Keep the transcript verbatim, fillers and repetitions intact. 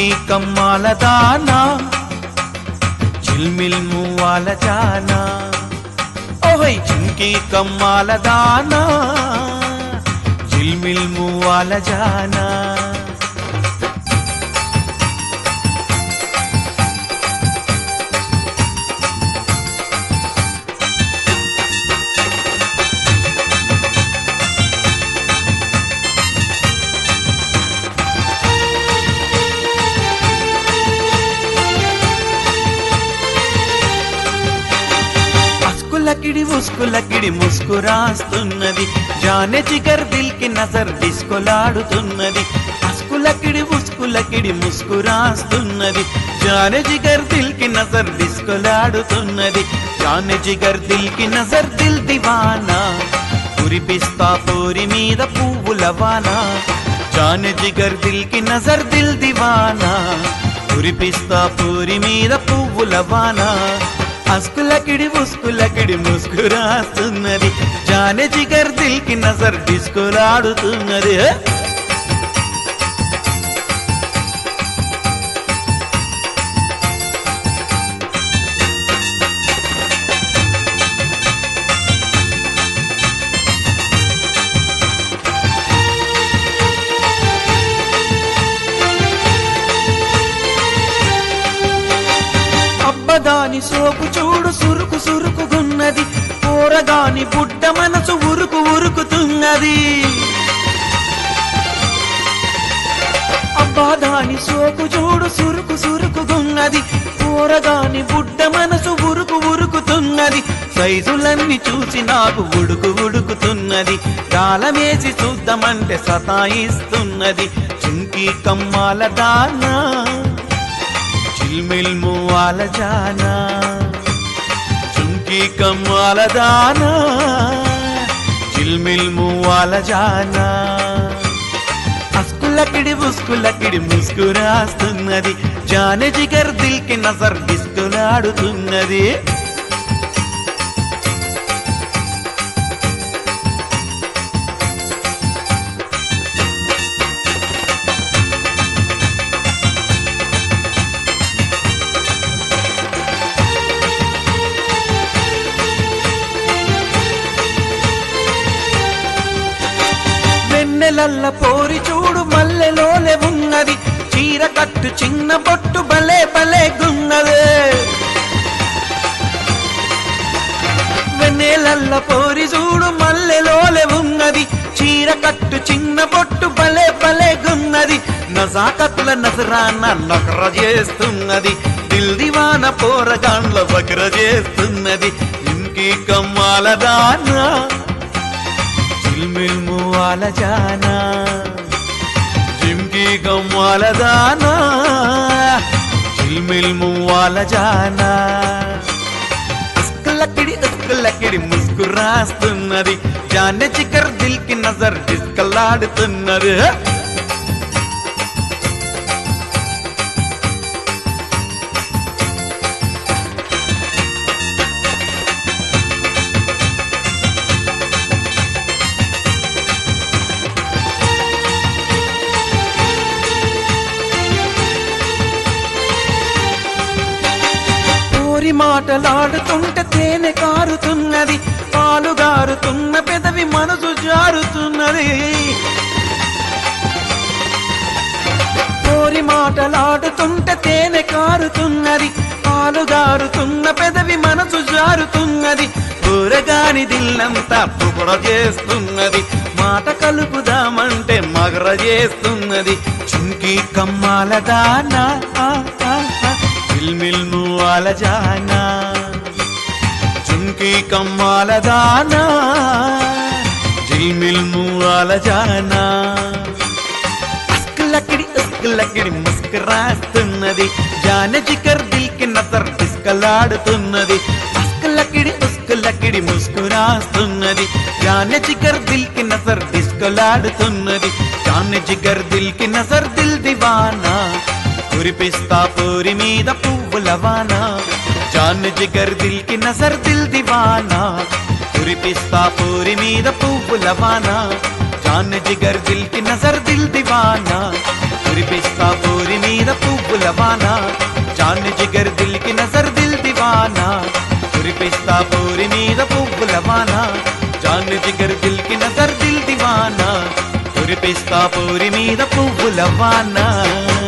చుంకి కమ్మాల దానా చిల్మిల్ మువ్వాల జానా ఓహై చుంకి కమ్మాల దానా చిల్మిల్ మువ్వాల జానా లకిడి ఉస్కులకిడి ముస్కురాస్తున్నది జానే జిగర్ దిల్ కి నజర్ డిస్కోలాడుతున్నది అస్కులకిడి ఉస్కులకిడి ముస్కురాస్తున్నది జానే జిగర్ దిల్ కి నజర్ డిస్కోలాడుతున్నది జానే జిగర్ దిల్ కి నజర్ దిల్ దివానా కురిపిస్తా పోరి మీద పువ్వుల వానా జానే జిగర్ దిల్ కి నజర్ దిల్ దివానా కురిపిస్తా పోరి మీద పువ్వుల వానా అస్కులకిడి ఉస్కులకిడి ముస్కురాస్తున్నది జానే జిగర్ దిల్ కి నజర్ డిస్కోలాడుతున్నది దాని సోపు చూడు సురుకు సురుకుగున్నది పోరగాని బుడ్డ మనసు ఉరుకు ఉరుకుతున్నది అబ్బా దాని సోపు చూడు సురుకు సురుకుగున్నది పోరగాని బుడ్డ మనసు ఉరుకు ఉరుకుతున్నది సైజులన్నీ చూసి నాకు ఉడుకు ఉడుకుతున్నది కాలమేసి చూద్దామంటే సతాయిస్తున్నది చుంకి కమ్మాల దానా చిల్మిల్ మువ్వాల జానా చుంకి కమ్మాల దానా చిల్మిల్ మువ్వాల జానా అస్కులకిడి ఉస్కులకిడి ముస్కురాస్తున్నది జానే జిగర్ దిల్ కి నజర్ డిస్కోలాడుతున్నది వెన్నెలల్ల పోరి చూడు మల్లెలోలే ఉన్నది చీర కట్టు చిన్న బొట్టు భలే భలే గున్నదే వెన్నెలల్ల పోరి చూడు మల్లెలోలే ఉన్నది చీర కట్టు చిన్న బొట్టు భలే భలే గున్నది నజాకత్ల నజరాన నకర చేస్తున్నది దిల్ దివాన పోరగాండ్ల బకర చేస్తున్నది ఇంకి కమ్మాల దానా చిల్మిల్ మువ్వాల జానా జిమ్కి కమ్మాల దానా చిల్మిల్ మువ్వాల జానా అస్కులకిడి అస్కులకిడి ముస్కురాస్తున్నది జానే జిగర్ దిల్ కి నజర్ డిస్కోలాడుతున్నది మాటలాడుతుంటే తేనె కారుతున్నది పాలుగారుతున్న పెదవి మనసు జారుతున్నది పోరి మాటలాడుతుంటే తేనె కారుతున్నది పాలుగారుతున్న పెదవి మనసు జారుతున్నది ఊరగాని దిల్లంతా పుగడ చేస్తున్నది మాట కలుపుదామంటే మగర చేస్తున్నది చుంకి కమ్మాల దానా చిల్మిల్ మువ్వాల జానా చుంకి కమ్మాల దానా చిల్మిల్ మువ్వాల జానా అస్కులకిడి అస్కులకిడి ముస్కురాస్తున్నది జానే జిగర్ దిల్ కి నజర్ డిస్కోలాడుతున్నది అస్కులకిడి అస్కులకిడి ముస్కురాస్తున్నది జానే జిగర్ దిల్ కి నజర్ డిస్కోలాడుతున్నది జానే జిగర్ దిల్ కి నజర్ దిల్ దివానా కురిపిస్తా పోరి మీద పువ్వుల వానా జాన్ జిగర్ దిల్ కి నజర్ దిల్ దివానా కురిపిస్తా పోరి మీద పువ్వుల వానా జాన్ జిగర్ దిల్ కి నజర్ దిల్ దివానా కురిపిస్తా పూరి మీద పువ్వుల వాన జాన్ జిగర్ దిల్ కి నజర్ దిల్ దివానా కురిపిస్తా పూరి మీద పువ్వుల వాన జాన్ జిగర్ దిల్ కి నజర్ దిల్ దివానా కురిపిస్తా పూరి మీద పువ్వుల వాన